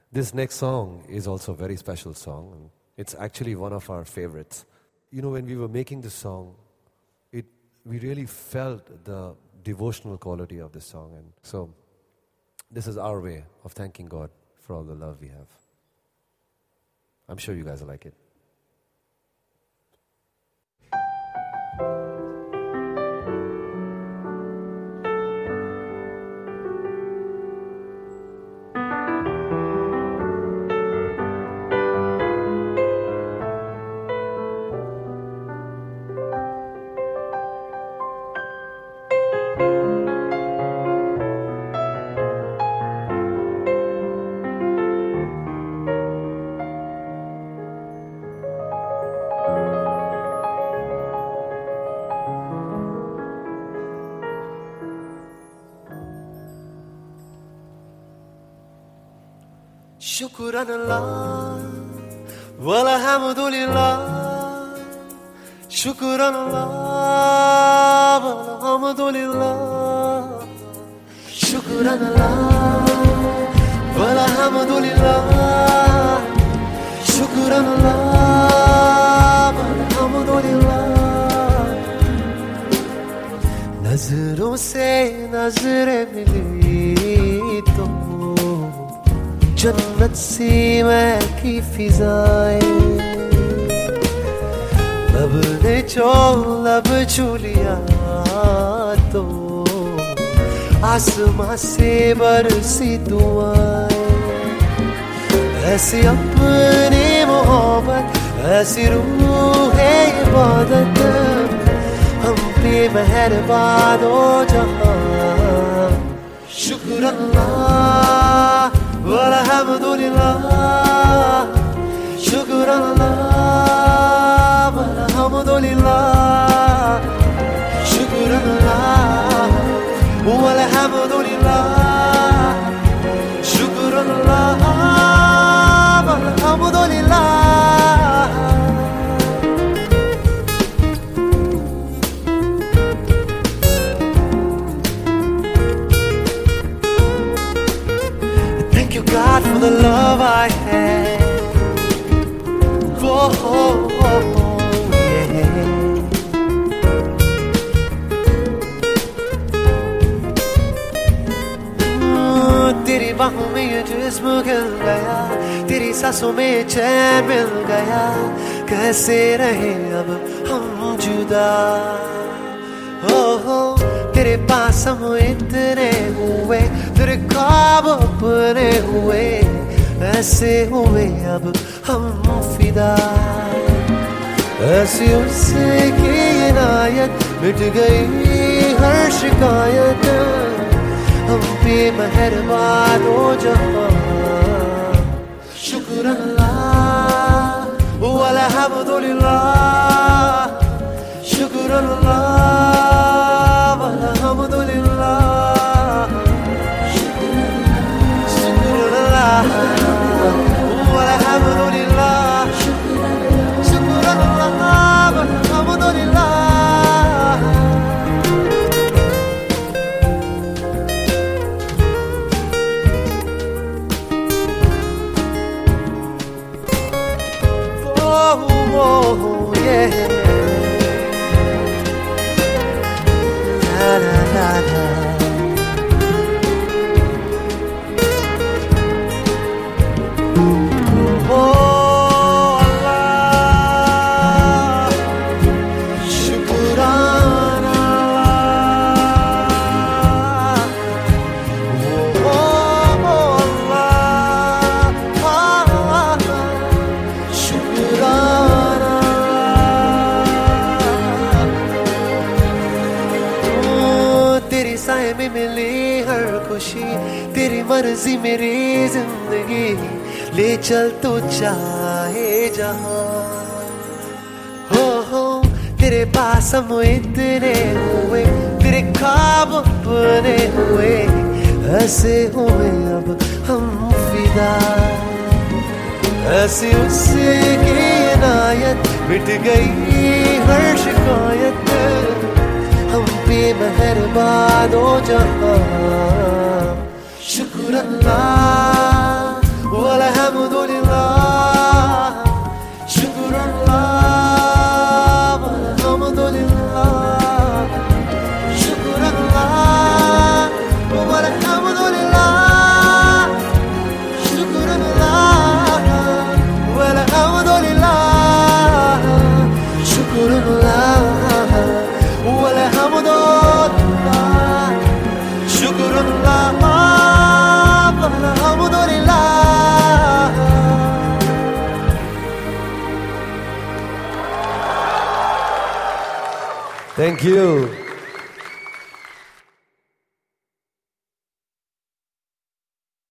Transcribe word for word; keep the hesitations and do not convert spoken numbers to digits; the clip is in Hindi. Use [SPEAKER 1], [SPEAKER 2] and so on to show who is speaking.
[SPEAKER 1] This next song is also a very special song. It's actually one of our favorites. You know, when we were making this song, it we really felt the devotional quality of this song. And so this is our way of thanking God for all the love we have. I'm sure you guys will like it.
[SPEAKER 2] شكرا الله والحمد لله شكرا الله والحمد لله شكرا الله والحمد لله شكرا الله والحمد لله नजरों से नजरें मिली तो जन्नत सी महकी फिजाएं लब ने जो लब छू लिया तो आसमां से बरसी दुआएं ऐसी अपनी मोहब्बत ऐसी रूह है इबादत हम पे मेहरबान हो जहां शुक्र अल्लाह Walhamdulillah Shukranallah Walhamdulillah Shukranallah Walhamdulillah Shukranallah Walhamdulillah God for the love I had. Oh, oh, oh, yeah. तेरी बाहों में ये जिस्म खिल गया तेरी सांसों में चैन मिल गया कैसे रहे अब हम जुदा oh, oh, तेरे पास हम इतने हुए तेरे ख्वाब अपने हुए ऐसे हुए अब हम फिदा ऐसी उसकी इनायत मिट गई हर शिकायत हम पे मेहरबान हो जहां शुक्र अल्लाह वल्हम्दुलिल्लाह शुक्र अल्लाह वल्हम्दुलिल्लाह Walhamdulillah Shukranallah Walhamdulillah Oh, oh, yeah La, la, la, la में मिली हर खुशी तेरी मर्जी मेरी जिंदगी ले चल तू चाहे जहां हो हो तेरे पास हम इतने हुए तेरे ख्वाब अपने हुए ऐसे हुए अब हम फिदा ऐसी उसकी इनायत मिट गई हर शिकायत हम पे मेहरबान हो जहां शुक्र अल्लाह
[SPEAKER 1] Thank you.